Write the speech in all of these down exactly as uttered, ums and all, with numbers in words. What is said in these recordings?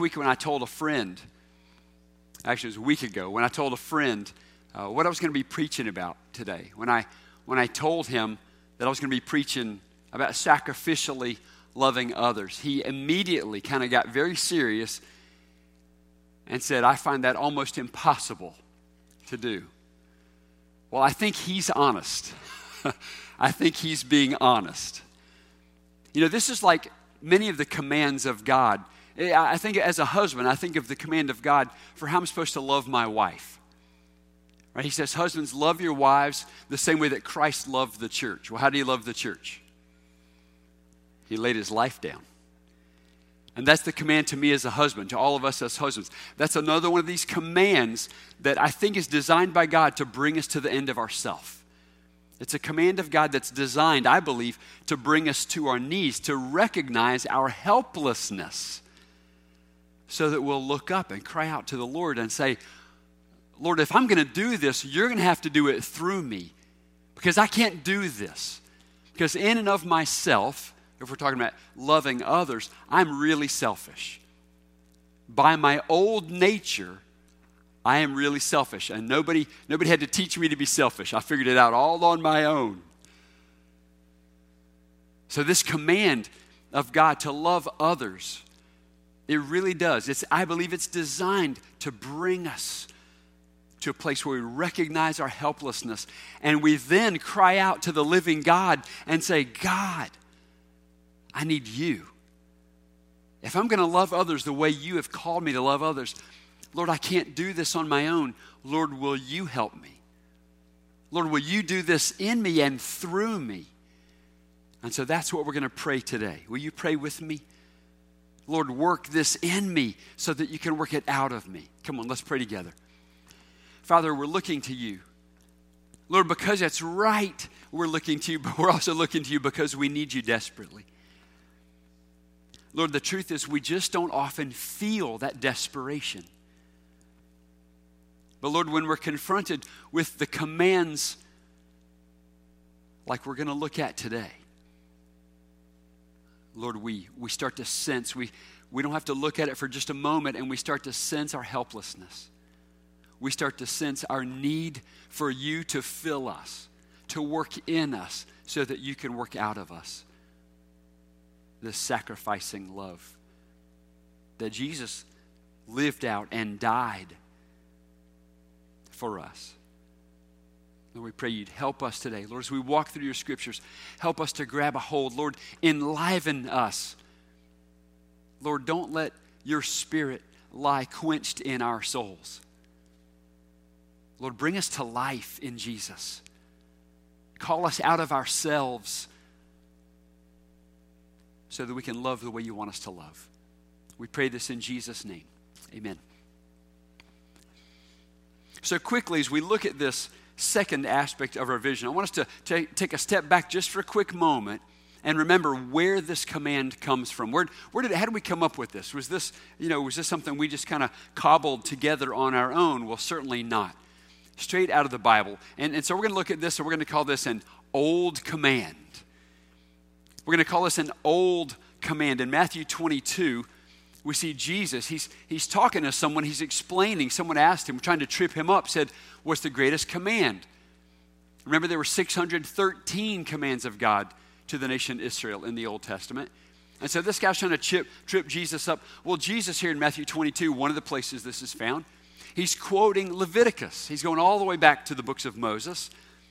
Week when I told a friend, actually it was a week ago, when I told a friend uh, what I was going to be preaching about today. When I when I told him that I was going to be preaching about sacrificially loving others, he immediately kind of got very serious and said, "I find that almost impossible to do." Well, I think he's honest. I think he's being honest. You know, this is like many of the commands of God. I think as a husband, I think of the command of God for how I'm supposed to love my wife. Right? He says, husbands, love your wives the same way that Christ loved the church. Well, how do you love the church? He laid his life down. And that's the command to me as a husband, to all of us as husbands. That's another one of these commands that I think is designed by God to bring us to the end of ourself. It's a command of God that's designed, I believe, to bring us to our knees, to recognize our helplessness, so that we'll look up and cry out to the Lord and say, Lord, if I'm going to do this, you're going to have to do it through me, because I can't do this. Because in and of myself, if we're talking about loving others, I'm really selfish. By my old nature, I am really selfish. And nobody, nobody had to teach me to be selfish. I figured it out all on my own. So this command of God to love others, it really does. It's, I believe it's designed to bring us to a place where we recognize our helplessness, and we then cry out to the living God and say, God, I need you. If I'm going to love others the way you have called me to love others, Lord, I can't do this on my own. Lord, will you help me? Lord, will you do this in me and through me? And so that's what we're going to pray today. Will you pray with me? Lord, work this in me so that you can work it out of me. Come on, let's pray together. Father, we're looking to you. Lord, because that's right, we're looking to you, but we're also looking to you because we need you desperately. Lord, the truth is we just don't often feel that desperation. But Lord, when we're confronted with the commands like we're going to look at today, Lord, we, we start to sense, we, we don't have to look at it for just a moment, and we start to sense our helplessness. We start to sense our need for you to fill us, to work in us, so that you can work out of us this sacrificing love that Jesus lived out and died for us. Lord, we pray you'd help us today. Lord, as we walk through your scriptures, help us to grab a hold. Lord, enliven us. Lord, don't let your spirit lie quenched in our souls. Lord, bring us to life in Jesus. Call us out of ourselves so that we can love the way you want us to love. We pray this in Jesus' name. Amen. So quickly, as we look at this second aspect of our vision, I want us to t- take a step back just for a quick moment and remember where this command comes from. Where, where did, how did we come up with this? Was this, you know, was this something we just kind of cobbled together on our own? Well, certainly not. Straight out of the Bible. And, and so we're going to look at this, and we're going to call this an old command. We're going to call this an old command. In Matthew twenty-two, we see Jesus. He's, he's talking to someone. He's explaining. Someone asked him, trying to trip him up, said, what's the greatest command? Remember, there were six hundred thirteen commands of God to the nation Israel in the Old Testament. And so this guy's trying to chip, trip Jesus up. Well, Jesus here in Matthew twenty-two, one of the places this is found, he's quoting Leviticus. He's going all the way back to the books of Moses.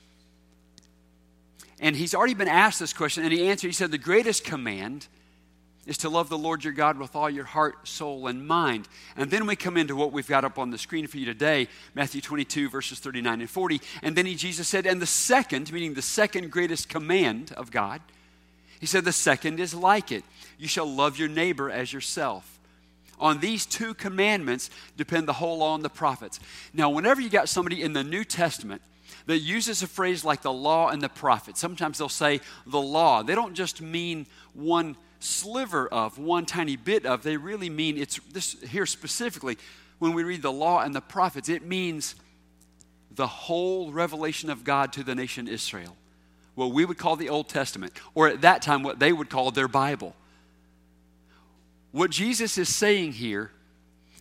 And he's already been asked this question, and he answered, he said, the greatest command is to love the Lord your God with all your heart, soul, and mind. And then we come into what we've got up on the screen for you today, Matthew twenty-two, verses thirty-nine and forty. And then he, Jesus said, and the second, meaning the second greatest command of God, he said, the second is like it. You shall love your neighbor as yourself. On these two commandments depend the whole law and the prophets. Now, whenever you got somebody in the New Testament that uses a phrase like the law and the prophets, sometimes they'll say the law. They don't just mean one sliver of, one tiny bit of. They really mean, it's this here specifically, when we read the law and the prophets, it means the whole revelation of God to the nation Israel. What we would call the Old Testament, or at that time what they would call their Bible. What Jesus is saying here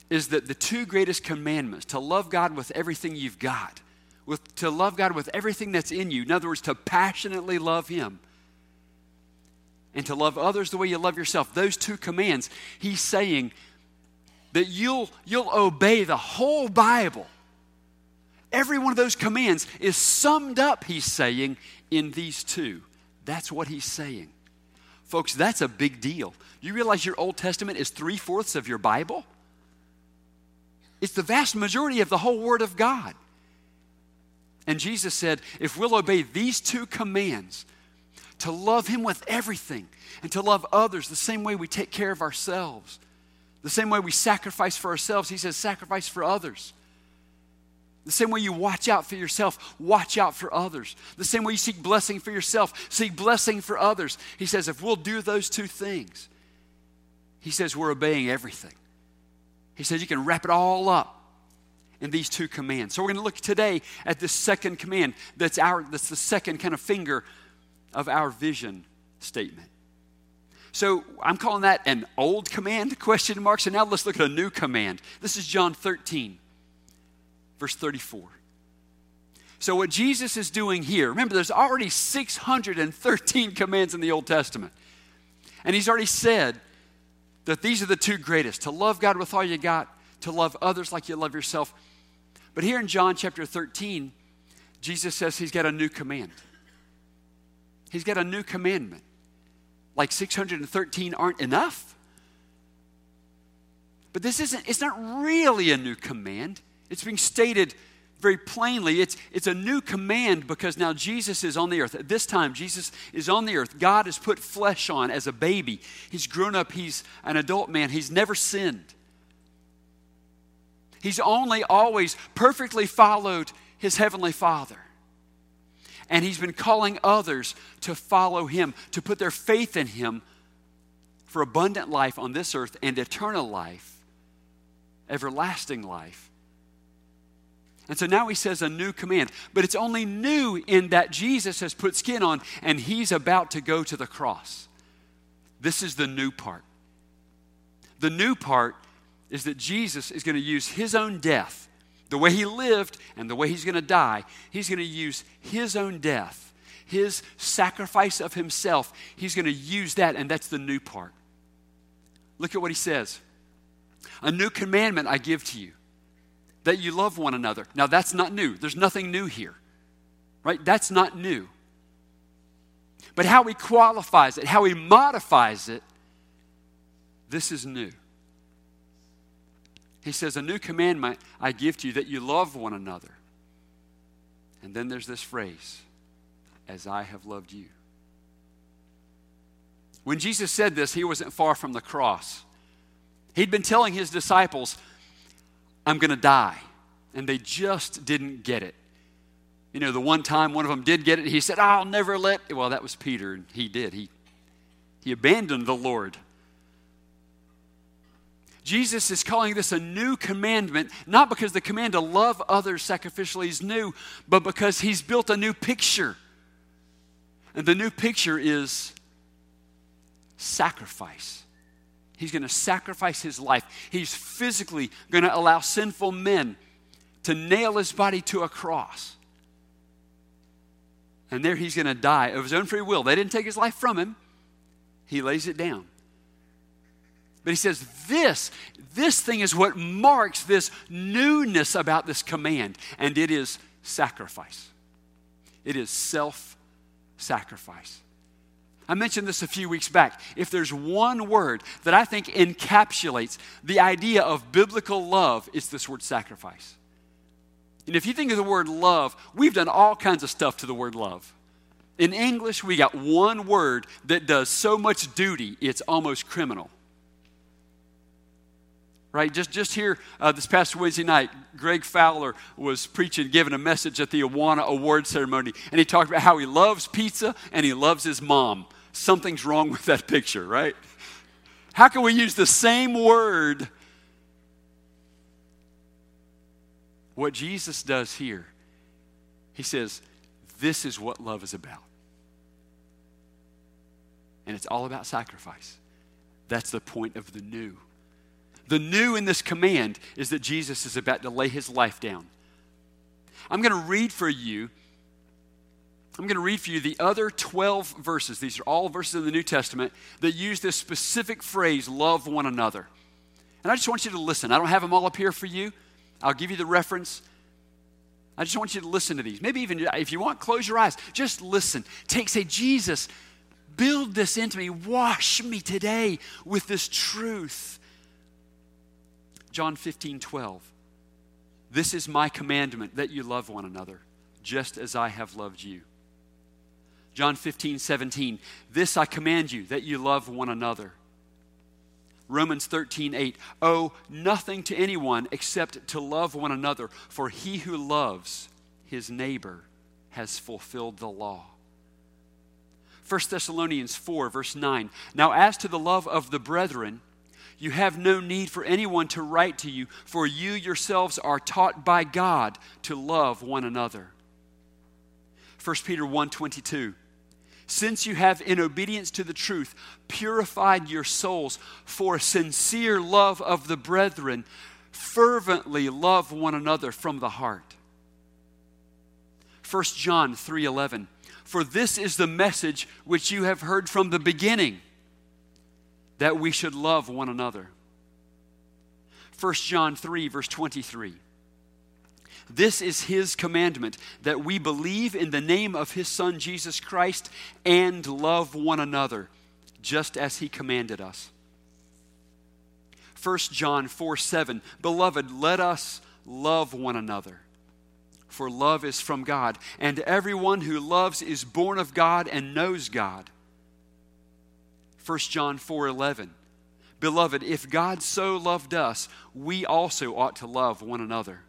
is that the two greatest commandments, to love God with everything you've got, with, to love God with everything that's in you, in other words, to passionately love Him, and to love others the way you love yourself, those two commands, He's saying that you'll, you'll obey the whole Bible. Every one of those commands is summed up, He's saying, in these two. That's what He's saying. Folks, that's a big deal. You realize your Old Testament is three-fourths of your Bible? It's the vast majority of the whole Word of God. And Jesus said, if we'll obey these two commands, to love Him with everything, and to love others the same way we take care of ourselves, the same way we sacrifice for ourselves, He says sacrifice for others. The same way you watch out for yourself, watch out for others. The same way you seek blessing for yourself, seek blessing for others. He says if we'll do those two things, He says we're obeying everything. He says you can wrap it all up in these two commands. So we're going to look today at this second command that's our that's the second kind of finger of our vision statement. So I'm calling that an old command, question mark. So now let's look at a new command. This is John thirteen, verse thirty-four. So what Jesus is doing here, remember there's already six hundred thirteen commands in the Old Testament. And He's already said that these are the two greatest, to love God with all you got, to love others like you love yourself. But here in John chapter thirteen, Jesus says He's got a new command. He's got a new commandment. Like six hundred thirteen aren't enough. But this isn't, it's not really a new command. It's being stated very plainly. It's, it's a new command because now Jesus is on the earth. At this time, Jesus is on the earth. God has put flesh on as a baby. He's grown up. He's an adult man. He's never sinned. He's only always perfectly followed His Heavenly Father. And He's been calling others to follow Him, to put their faith in Him for abundant life on this earth and eternal life, everlasting life. And so now He says a new command. But it's only new in that Jesus has put skin on and He's about to go to the cross. This is the new part. The new part is that Jesus is going to use His own death, the way He lived and the way He's going to die. He's going to use His own death, His sacrifice of Himself. He's going to use that, and that's the new part. Look at what He says. A new commandment I give to you, that you love one another. Now that's not new. There's nothing new here, right? That's not new. But how He qualifies it, how He modifies it, this is new. He says, a new commandment I give to you, that you love one another. And then there's this phrase, as I have loved you. When Jesus said this, He wasn't far from the cross. He'd been telling His disciples, I'm going to die. And they just didn't get it. You know, the one time one of them did get it, he said, I'll never let, well, that was Peter, and he did. He, he abandoned the Lord. Jesus is calling this a new commandment, not because the command to love others sacrificially is new, but because He's built a new picture. And the new picture is sacrifice. He's going to sacrifice His life. He's physically going to allow sinful men to nail His body to a cross. And there He's going to die of His own free will. They didn't take His life from Him. He lays it down. But He says this, this thing is what marks this newness about this command. And it is sacrifice. It is self-sacrifice. I mentioned this a few weeks back. If there's one word that I think encapsulates the idea of biblical love, it's this word sacrifice. And if you think of the word love, we've done all kinds of stuff to the word love. In English, we got one word that does so much duty, it's almost criminal. Right, just just here uh, this past Wednesday night, Greg Fowler was preaching, giving a message at the Awana Award ceremony, and he talked about how he loves pizza and he loves his mom. Something's wrong with that picture, right? How can we use the same word? What Jesus does here, He says, this is what love is about. And it's all about sacrifice. That's the point of the new. The new in this command is that Jesus is about to lay his life down. I'm going to read for you, I'm going to read for you the other twelve verses. These are all verses in the New Testament that use this specific phrase, love one another. And I just want you to listen. I don't have them all up here for you. I'll give you the reference. I just want you to listen to these. Maybe even if you want, close your eyes. Just listen. Take, say, Jesus, build this into me. Wash me today with this truth. John fifteen, twelve. This is my commandment, that you love one another, just as I have loved you. John fifteen, seventeen. This I command you, that you love one another. Romans thirteen, eight. Owe nothing to anyone except to love one another, for he who loves his neighbor has fulfilled the law. First Thessalonians four, verse nine. Now as to the love of the brethren, you have no need for anyone to write to you, for you yourselves are taught by God to love one another. First Peter one, twenty-two. Since you have, in obedience to the truth, purified your souls for sincere love of the brethren, fervently love one another from the heart. First John three, eleven. For this is the message which you have heard from the beginning, that we should love one another. First John three, verse twenty-three. This is his commandment, that we believe in the name of his Son, Jesus Christ, and love one another, just as he commanded us. First John four, seven. Beloved, let us love one another, for love is from God, and everyone who loves is born of God and knows God. First John four, eleven. Beloved, if God so loved us, we also ought to love one another.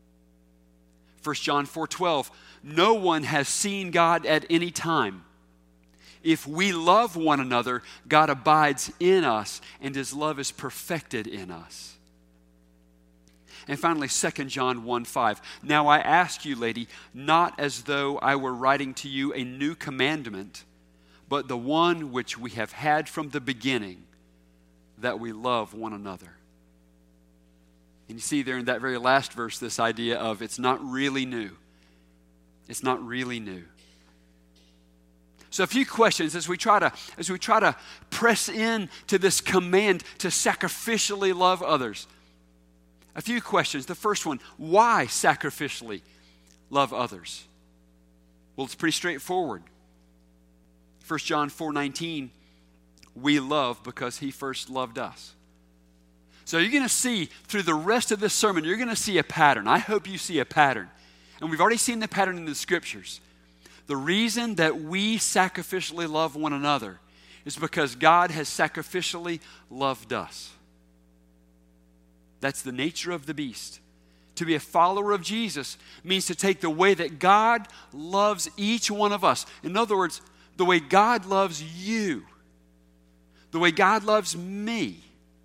First John four, twelve. No one has seen God at any time. If we love one another, God abides in us, and his love is perfected in us. And finally, Second John one, five. Now I ask you, lady, not as though I were writing to you a new commandment, but the one which we have had from the beginning, that we love one another. And you see there in that very last verse this idea of it's not really new. It's not really new. So a few questions as we try to as we try to press in to this command to sacrificially love others. A few questions. The first one, why sacrificially love others? Well, it's pretty straightforward. First John four, nineteen, we love because he first loved us. So you're going to see through the rest of this sermon, you're going to see a pattern. I hope you see a pattern. And we've already seen the pattern in the scriptures. The reason that we sacrificially love one another is because God has sacrificially loved us. That's the nature of the beast. To be a follower of Jesus means to take the way that God loves each one of us. In other words, the way God loves you, the way God loves me.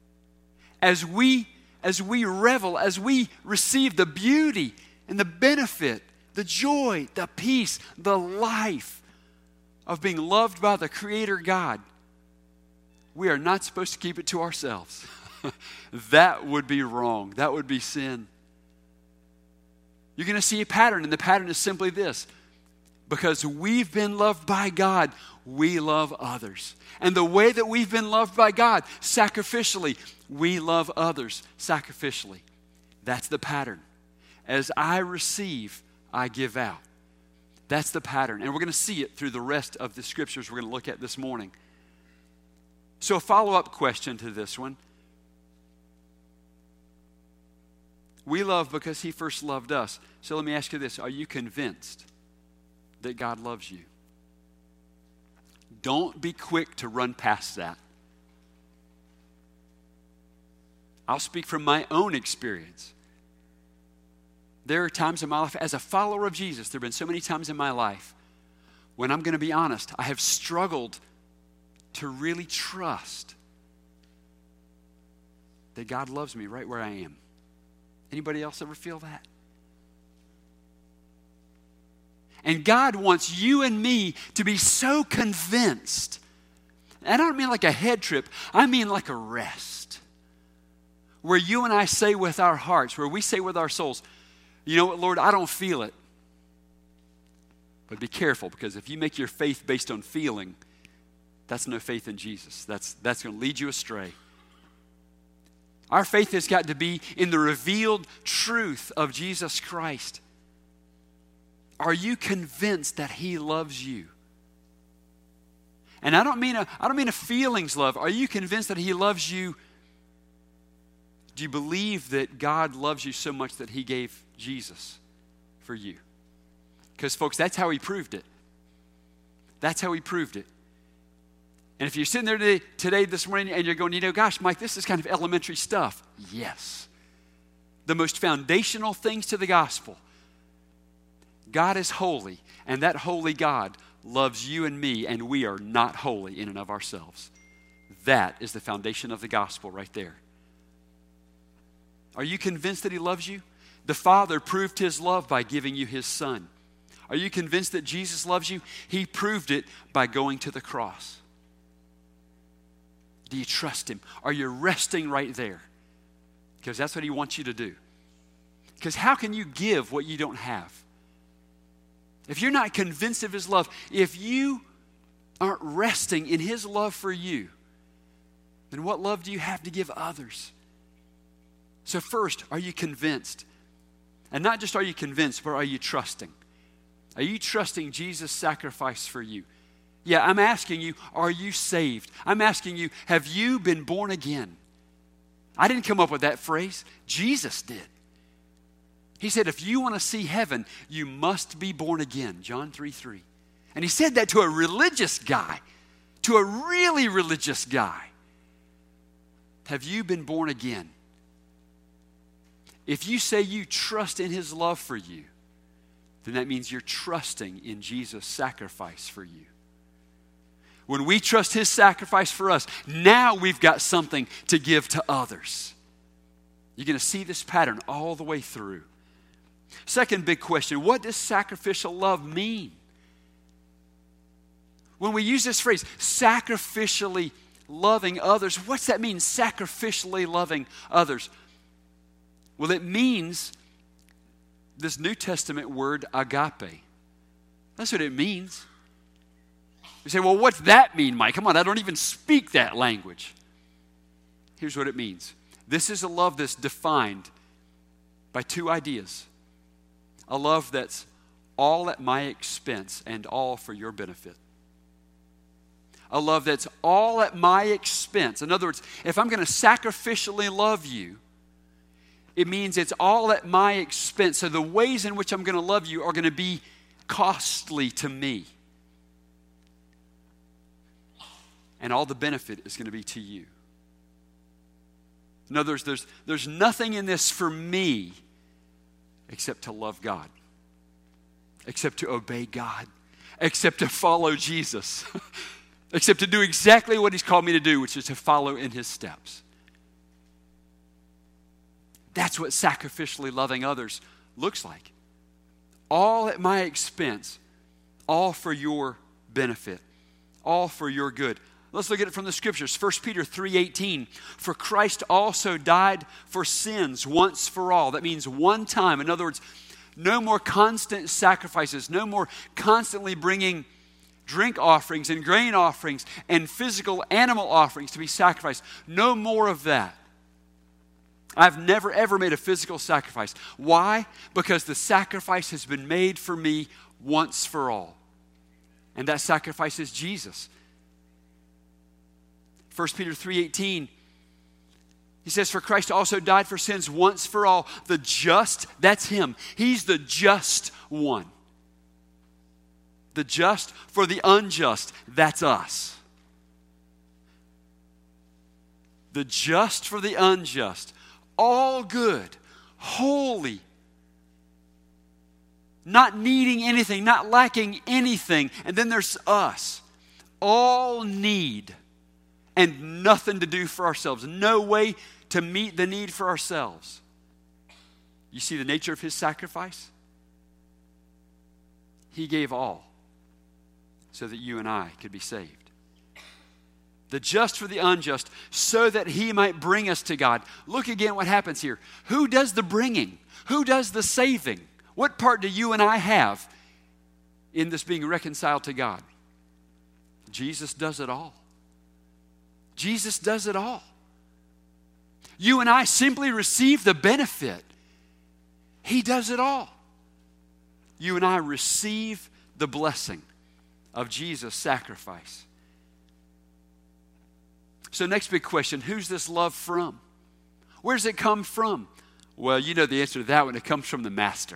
As we, as we revel, as we receive the beauty and the benefit, the joy, the peace, the life of being loved by the Creator God, we are not supposed to keep it to ourselves. That would be wrong. That would be sin. You're going to see a pattern, and the pattern is simply this. Because we've been loved by God, we love others. And the way that we've been loved by God, sacrificially, we love others sacrificially. That's the pattern. As I receive, I give out. That's the pattern. And we're going to see it through the rest of the scriptures we're going to look at this morning. So a follow-up question to this one. We love because he first loved us. So let me ask you this. Are you convinced that God loves you? Don't be quick to run past that. I'll speak from my own experience. There are times in my life, as a follower of Jesus, there have been so many times in my life when I'm going to be honest, I have struggled to really trust that God loves me right where I am. Anybody else ever feel that? And God wants you and me to be so convinced. And I don't mean like a head trip. I mean like a rest. where you and I say with our hearts, where we say with our souls, you know what, Lord, I don't feel it. But be careful, because if you make your faith based on feeling, that's no faith in Jesus. That's, that's going to lead you astray. Our faith has got to be in the revealed truth of Jesus Christ. Are you convinced that He loves you? And I don't mean a, I don't mean a feelings love. Are you convinced that He loves you? Do you believe that God loves you so much that He gave Jesus for you? Because, folks, that's how He proved it. That's how He proved it. And if you're sitting there today, today, this morning, and you're going, you know, gosh, Mike, this is kind of elementary stuff. Yes. The most foundational things to the gospel. God is holy, and that holy God loves you and me, and we are not holy in and of ourselves. That is the foundation of the gospel right there. Are you convinced that He loves you? The Father proved His love by giving you His Son. Are you convinced that Jesus loves you? He proved it by going to the cross. Do you trust Him? Are you resting right there? Because that's what He wants you to do. Because how can you give what you don't have? If you're not convinced of His love, if you aren't resting in His love for you, then what love do you have to give others? So first, are you convinced? And not just are you convinced, but are you trusting? Are you trusting Jesus' sacrifice for you? Yeah, I'm asking you, are you saved? I'm asking you, have you been born again? I didn't come up with that phrase. Jesus did. He said, if you want to see heaven, you must be born again. John three three. And He said that to a religious guy, to a really religious guy. Have you been born again? If you say you trust in His love for you, then that means you're trusting in Jesus' sacrifice for you. When we trust His sacrifice for us, now we've got something to give to others. You're going to see this pattern all the way through. Second big question, what does sacrificial love mean? When we use this phrase, sacrificially loving others, what's that mean, sacrificially loving others? Well, it means this New Testament word agape. That's what it means. You say, well, what's that mean, Mike? Come on, I don't even speak that language. Here's what it means. This is a love that's defined by two ideas. A love that's all at my expense and all for your benefit. A love that's all at my expense. In other words, if I'm going to sacrificially love you, it means it's all at my expense. So the ways in which I'm going to love you are going to be costly to me. And all the benefit is going to be to you. In other words, there's, there's nothing in this for me except to love God, except to obey God, except to follow Jesus, except to do exactly what He's called me to do, which is to follow in His steps. That's what sacrificially loving others looks like. All at my expense, all for your benefit, all for your good. Let's look at it from the Scriptures. First Peter three eighteen. For Christ also died for sins once for all. That means one time. In other words, no more constant sacrifices. No more constantly bringing drink offerings and grain offerings and physical animal offerings to be sacrificed. No more of that. I've never ever made a physical sacrifice. Why? Because the sacrifice has been made for me once for all. And that sacrifice is Jesus. First Peter three eighteen, he says, for Christ also died for sins once for all. The just, that's Him. He's the just one. The just for the unjust, that's us. The just for the unjust. All good, holy, not needing anything, not lacking anything. And then there's us. All need and nothing to do for ourselves. No way to meet the need for ourselves. You see the nature of His sacrifice? He gave all so that you and I could be saved. the just for the unjust, so that he might bring us to God. Look again what happens here. Who does the bringing? Who does the saving? What part do you and I have in this being reconciled to God? Jesus does it all. Jesus does it all. You and I simply receive the benefit. He does it all. You and I receive the blessing of Jesus' sacrifice. So next big question, who's this love from? Where does it come from? Well, you know the answer to that one. It comes from the Master.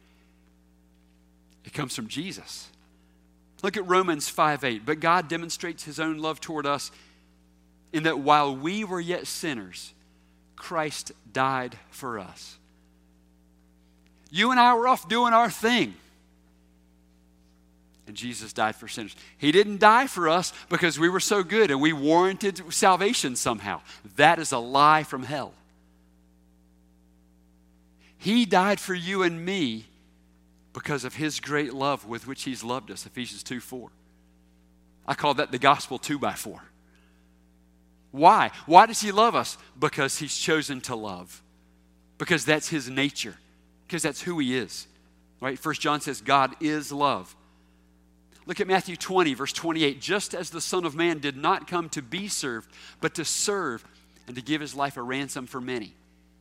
It comes from Jesus. Look at Romans five eight. But God demonstrates his own love toward us in that while we were yet sinners, Christ died for us. You and I were off doing our thing. And Jesus died for sinners. He didn't die for us because we were so good and we warranted salvation somehow. That is a lie from hell. He died for you and me because of his great love with which he's loved us, Ephesians two four. I call that the gospel two by four. Why? Why does he love us? Because he's chosen to love. Because that's his nature. Because that's who he is. Right? First John says God is love. Look at Matthew twenty, verse twenty-eight. Just as the Son of Man did not come to be served, but to serve and to give his life a ransom for many.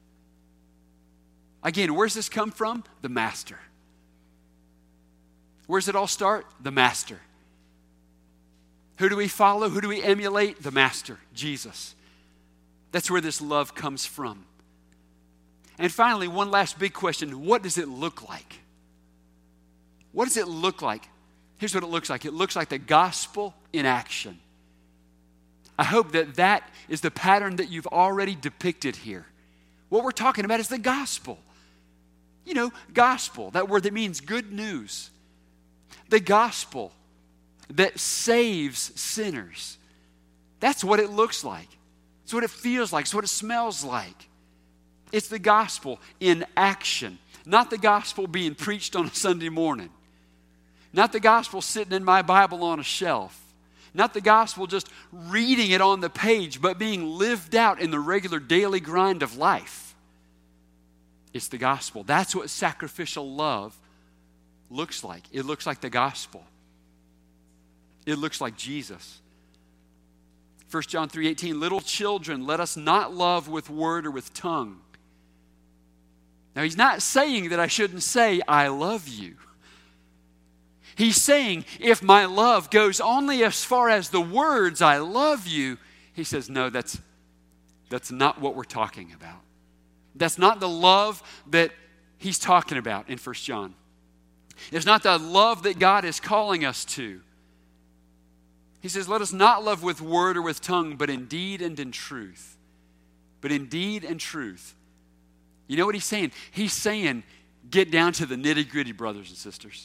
Again, where's this come from? The Master. Where's it all start? The Master. Who do we follow? Who do we emulate? The Master, Jesus. That's where this love comes from. And finally, one last big question. What does it look like? What does it look like? Here's what it looks like. It looks like the gospel in action. I hope that that is the pattern that you've already depicted here. What we're talking about is the gospel. You know, gospel, that word that means good news. The gospel that saves sinners. That's what it looks like. It's what it feels like. It's what it smells like. It's the gospel in action. Not the gospel being preached on a Sunday morning. Not the gospel sitting in my Bible on a shelf. Not the gospel just reading it on the page, but being lived out in the regular daily grind of life. It's the gospel. That's what sacrificial love looks like. It looks like the gospel. It looks like Jesus. First John three eighteen, little children, let us not love with word or with tongue. Now, he's not saying that I shouldn't say, I love you. He's saying, if my love goes only as far as the words, I love you, he says, no, that's, that's not what we're talking about. That's not the love that he's talking about in First John. It's not the love that God is calling us to. He says, let us not love with word or with tongue, but in deed and in truth. But in deed and truth. You know what he's saying? He's saying, get down to the nitty-gritty, brothers and sisters.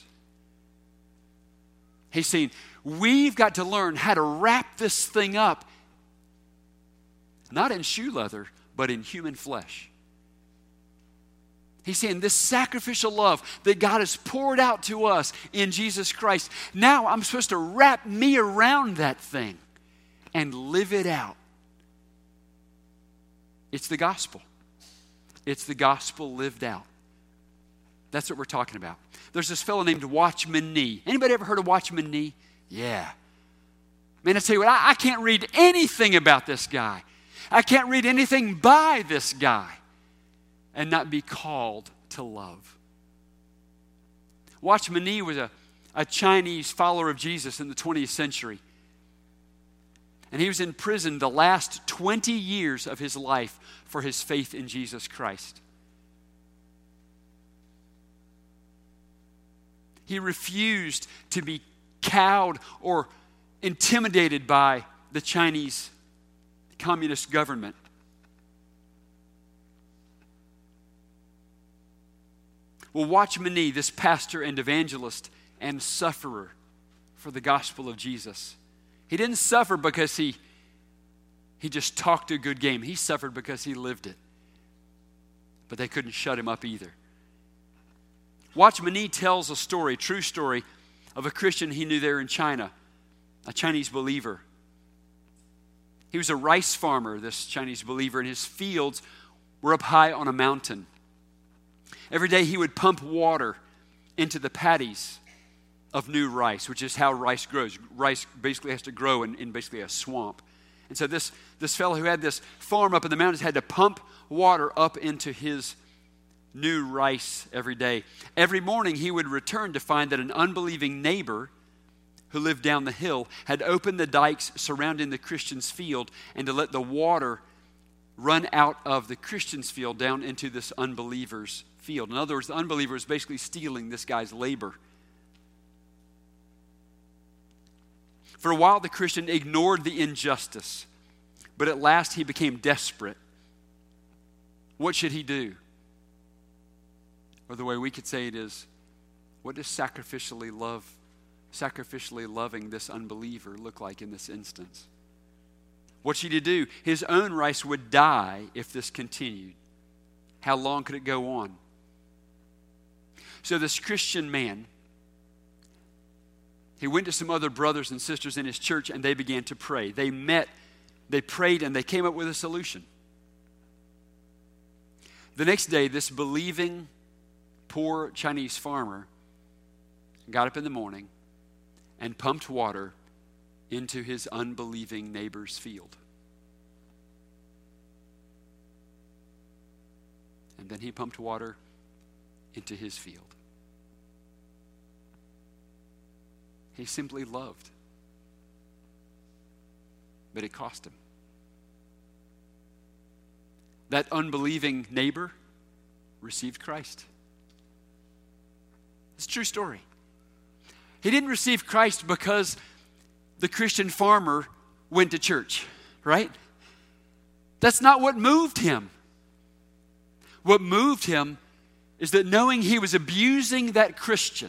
He's saying, we've got to learn how to wrap this thing up, not in shoe leather, but in human flesh. He's saying this sacrificial love that God has poured out to us in Jesus Christ, now I'm supposed to wrap me around that thing and live it out. It's the gospel. It's the gospel lived out. That's what we're talking about. There's this fellow named Watchman Nee. Anybody ever heard of Watchman Nee? Yeah. Man, I tell you what, I, I can't read anything about this guy. I can't read anything by this guy and not be called to love. Watchman Nee was a, a Chinese follower of Jesus in the twentieth century. And he was in prison the last twenty years of his life for his faith in Jesus Christ. He refused to be cowed or intimidated by the Chinese communist government. Well, Watchman Nee, this pastor and evangelist and sufferer for the gospel of Jesus, he didn't suffer because he, he just talked a good game. He suffered because he lived it. But they couldn't shut him up either. Watchman Nee tells a story, a true story, of a Christian he knew there in China, a Chinese believer. He was a rice farmer, this Chinese believer, and his fields were up high on a mountain. Every day he would pump water into the paddies of new rice, which is how rice grows. Rice basically has to grow in, in basically a swamp. And so this, this fellow who had this farm up in the mountains had to pump water up into his new rice every day. Every morning he would return to find that an unbelieving neighbor who lived down the hill had opened the dikes surrounding the Christian's field and to let the water run out of the Christian's field down into this unbeliever's field. In other words, the unbeliever is basically stealing this guy's labor. For a while, the Christian ignored the injustice, but at last he became desperate. What should he do? Or the way we could say it is, what does sacrificially love, sacrificially loving this unbeliever look like in this instance? What should he do? His own rice would die if this continued. How long could it go on? So this Christian man, he went to some other brothers and sisters in his church and they began to pray. They met, they prayed, and they came up with a solution. The next day, this believing, poor Chinese farmer got up in the morning and pumped water into his unbelieving neighbor's field. And then he pumped water into his field. He simply loved. But it cost him. That unbelieving neighbor received Christ. It's a true story. He didn't receive Christ because the Christian farmer went to church, right? That's not what moved him. What moved him is that knowing he was abusing that Christian,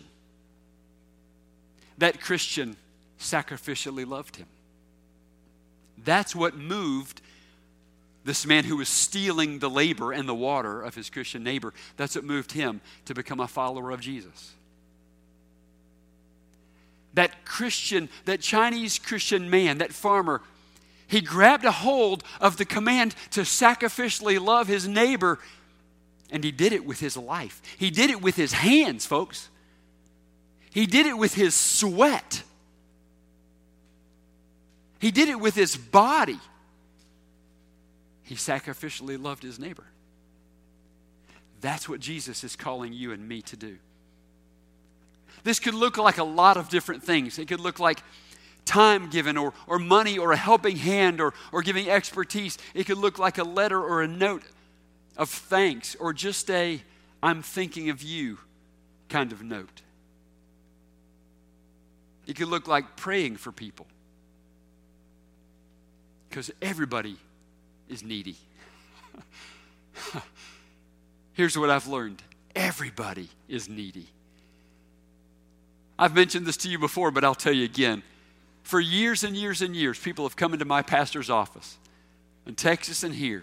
that Christian sacrificially loved him. That's what moved this man who was stealing the labor and the water of his Christian neighbor. That's what moved him to become a follower of Jesus. That Christian, that Chinese Christian man, that farmer, he grabbed a hold of the command to sacrificially love his neighbor, and he did it with his life. He did it with his hands, folks. He did it with his sweat. He did it with his body. He sacrificially loved his neighbor. That's what Jesus is calling you and me to do. This could look like a lot of different things. It could look like time given or, or money or a helping hand or, or giving expertise. It could look like a letter or a note of thanks or just a I'm thinking of you kind of note. It could look like praying for people. Because everybody is needy. Here's what I've learned. Everybody is needy. I've mentioned this to you before, but I'll tell you again. For years and years and years, people have come into my pastor's office in Texas and here.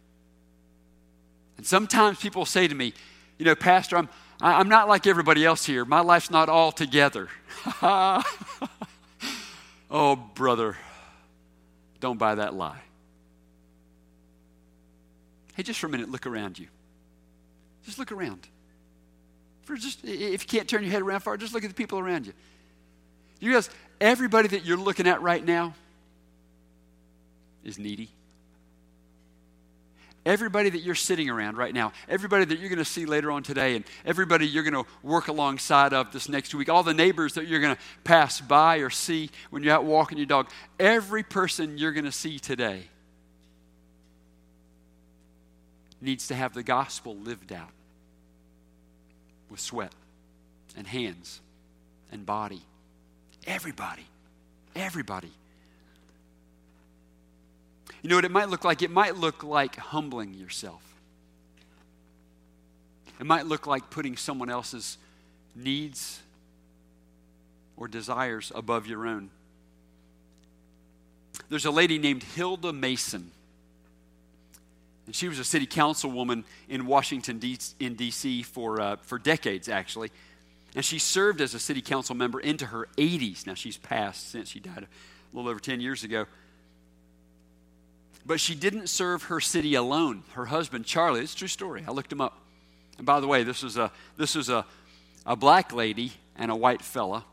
And sometimes people say to me, you know, Pastor, I'm I'm not like everybody else here. My life's not all together. Oh, brother, don't buy that lie. Hey, just for a minute, look around you. Just look around. For just, if you can't turn your head around far, just look at the people around you. You guys, everybody that you're looking at right now is needy. Everybody that you're sitting around right now, everybody that you're going to see later on today, and everybody you're going to work alongside of this next week, all the neighbors that you're going to pass by or see when you're out walking your dog, every person you're going to see today needs to have the gospel lived out with sweat and hands and body. Everybody. Everybody. You know what it might look like? It might look like humbling yourself. It might look like putting someone else's needs or desires above your own. There's a lady named Hilda Mason. And she was a city councilwoman in Washington, in D C for, uh, for decades, actually. And she served as a city council member into her eighties. Now, she's passed since she died a little over ten years ago. But she didn't serve her city alone. Her husband, Charlie, it's a true story. I looked him up. And by the way, this was a, this was a, a black lady and a white fella.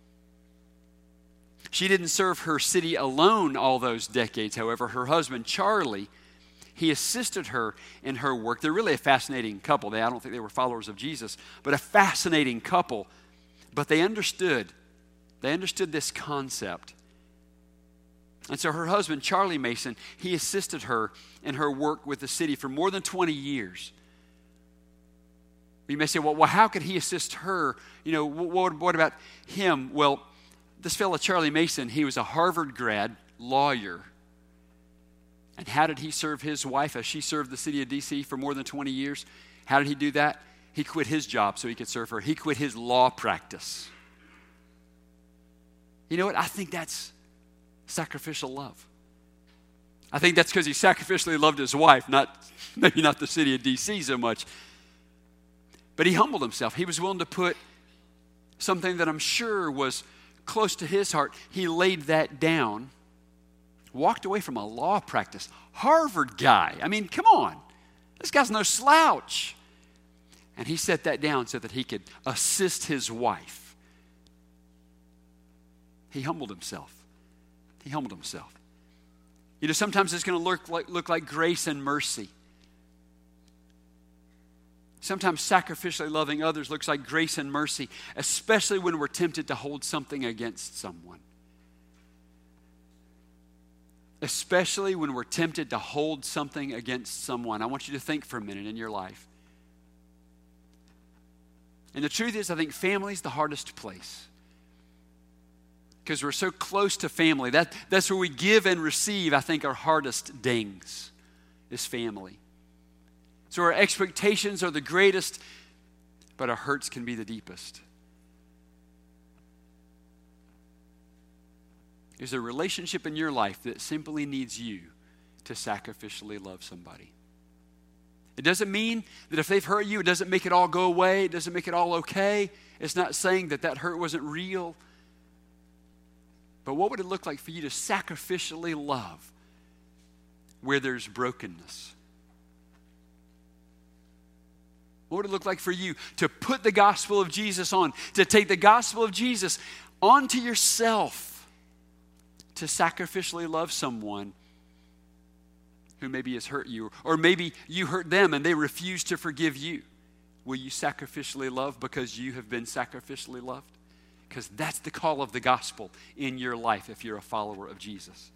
She didn't serve her city alone all those decades, however. Her husband, Charlie, he assisted her in her work. They're really a fascinating couple. They, I don't think they were followers of Jesus, but a fascinating couple. But they understood. They understood this concept. And so her husband, Charlie Mason, he assisted her in her work with the city for more than twenty years. You may say, well, well how could he assist her? You know, what, what about him? Well, this fellow, Charlie Mason, he was a Harvard grad lawyer. And how did he serve his wife as she served the city of D C for more than twenty years? How did he do that? He quit his job so he could serve her. He quit his law practice. You know what? I think that's sacrificial love. I think that's because he sacrificially loved his wife, not maybe not the city of D C so much. But he humbled himself. He was willing to put something that I'm sure was close to his heart. He laid that down, walked away from a law practice. Harvard guy. I mean, come on. This guy's no slouch. And he set that down so that he could assist his wife. He humbled himself. He humbled himself. You know, sometimes it's going to look like, look like grace and mercy. Sometimes sacrificially loving others looks like grace and mercy, especially when we're tempted to hold something against someone. Especially when we're tempted to hold something against someone. I want you to think for a minute in your life. And the truth is, I think family is the hardest place. Because we're so close to family. That, that's where we give and receive, I think, our hardest dings is family. So our expectations are the greatest, but our hurts can be the deepest. Is there a relationship in your life that simply needs you to sacrificially love somebody? It doesn't mean that if they've hurt you, it doesn't make it all go away. It doesn't make it all okay. It's not saying that that hurt wasn't real. But what would it look like for you to sacrificially love where there's brokenness? What would it look like for you to put the gospel of Jesus on, to take the gospel of Jesus onto yourself, to sacrificially love someone who maybe has hurt you, or maybe you hurt them and they refuse to forgive you? Will you sacrificially love because you have been sacrificially loved? Because that's the call of the gospel in your life if you're a follower of Jesus.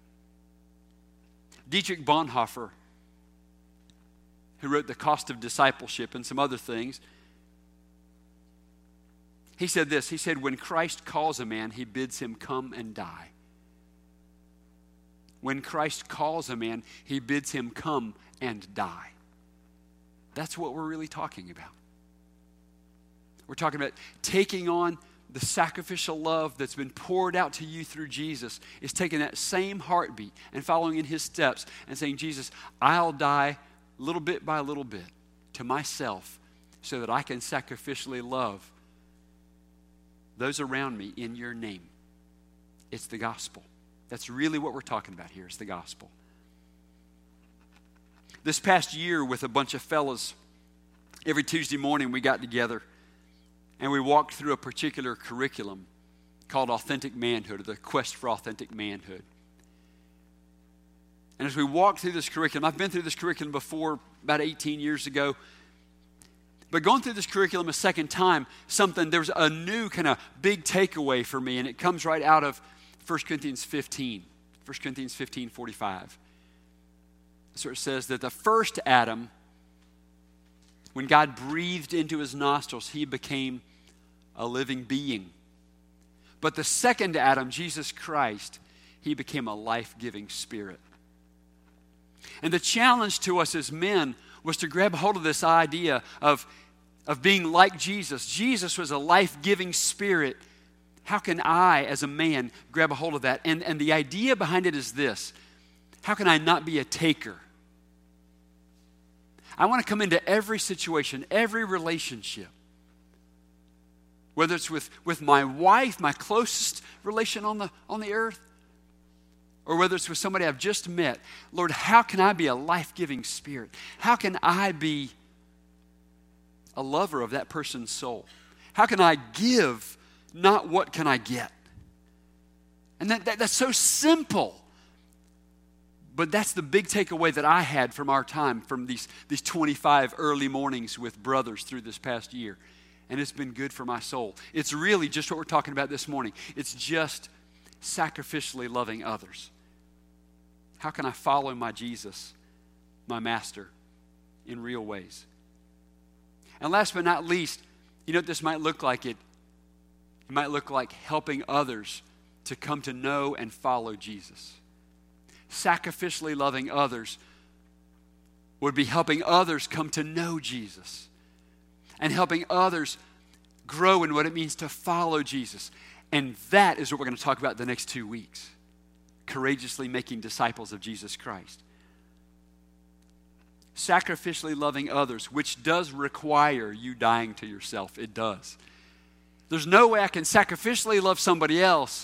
Dietrich Bonhoeffer, who wrote The Cost of Discipleship and some other things, he said this. He said, when Christ calls a man, he bids him come and die. When Christ calls a man, he bids him come and die. That's what we're really talking about. We're talking about taking on the sacrificial love that's been poured out to you through Jesus, is taking that same heartbeat and following in his steps and saying, Jesus, I'll die little bit by little bit to myself so that I can sacrificially love those around me in your name. It's the gospel. That's really what we're talking about here, is the gospel. This past year with a bunch of fellas, every Tuesday morning we got together and we walked through a particular curriculum called Authentic Manhood, or the Quest for Authentic Manhood. And as we walked through this curriculum, I've been through this curriculum before about eighteen years ago, but going through this curriculum a second time, something, there was a new kind of big takeaway for me, and it comes right out of First Corinthians fifteen. First Corinthians fifteen forty-five. So it says that the first Adam, when God breathed into his nostrils, he became a living being. But the second Adam, Jesus Christ, he became a life-giving spirit. And the challenge to us as men was to grab hold of this idea of, of being like Jesus. Jesus was a life-giving spirit. How can I, as a man, grab a hold of that? And, and the idea behind it is this. How can I not be a taker? I want to come into every situation, every relationship, whether it's with, with my wife, my closest relation on the, on the earth, or whether it's with somebody I've just met, Lord, how can I be a life-giving spirit? How can I be a lover of that person's soul? How can I give, not what can I get? And that, that that's so simple. But that's the big takeaway that I had from our time, from these, these twenty-five early mornings with brothers through this past year. And it's been good for my soul. It's really just what we're talking about this morning. It's just sacrificially loving others. How can I follow my Jesus, my master, in real ways? And last but not least, you know what this might look like? It, it might look like helping others to come to know and follow Jesus. Sacrificially loving others would be helping others come to know Jesus and helping others grow in what it means to follow Jesus. And that is what we're going to talk about the next two weeks. Courageously making disciples of Jesus Christ. Sacrificially loving others, which does require you dying to yourself. It does. There's no way I can sacrificially love somebody else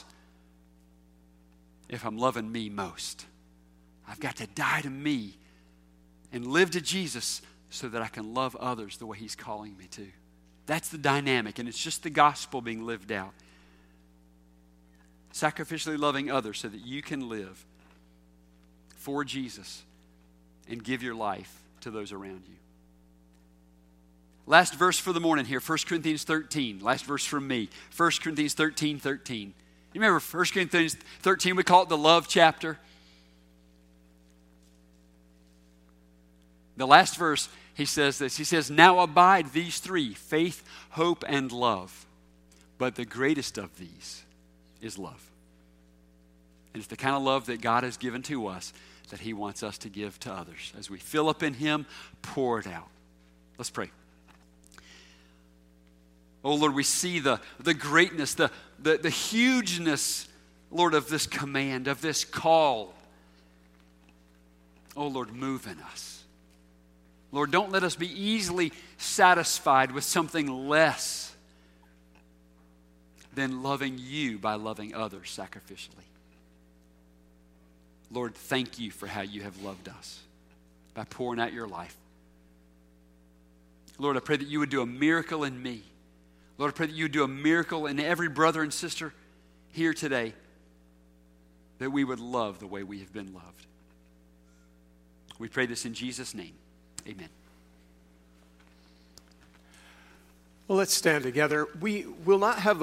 if I'm loving me most. I've got to die to me and live to Jesus so that I can love others the way He's calling me to. That's the dynamic, and it's just the gospel being lived out. Sacrificially loving others so that you can live for Jesus and give your life to those around you. Last verse for the morning here, First Corinthians thirteen. Last verse from me, First Corinthians thirteen, thirteen. You remember First Corinthians thirteen, we call it the love chapter. The last verse, he says this. He says, now abide these three, faith, hope, and love. But the greatest of these is love. And it's the kind of love that God has given to us that He wants us to give to others. As we fill up in Him, pour it out. Let's pray. Oh, Lord, we see the, the greatness, the, the, the hugeness, Lord, of this command, of this call. Oh, Lord, move in us. Lord, don't let us be easily satisfied with something less than loving You by loving others sacrificially. Lord, thank You for how You have loved us by pouring out Your life. Lord, I pray that You would do a miracle in me. Lord, I pray that You would do a miracle in every brother and sister here today, that we would love the way we have been loved. We pray this in Jesus' name. Amen. Well, let's stand together. We will not have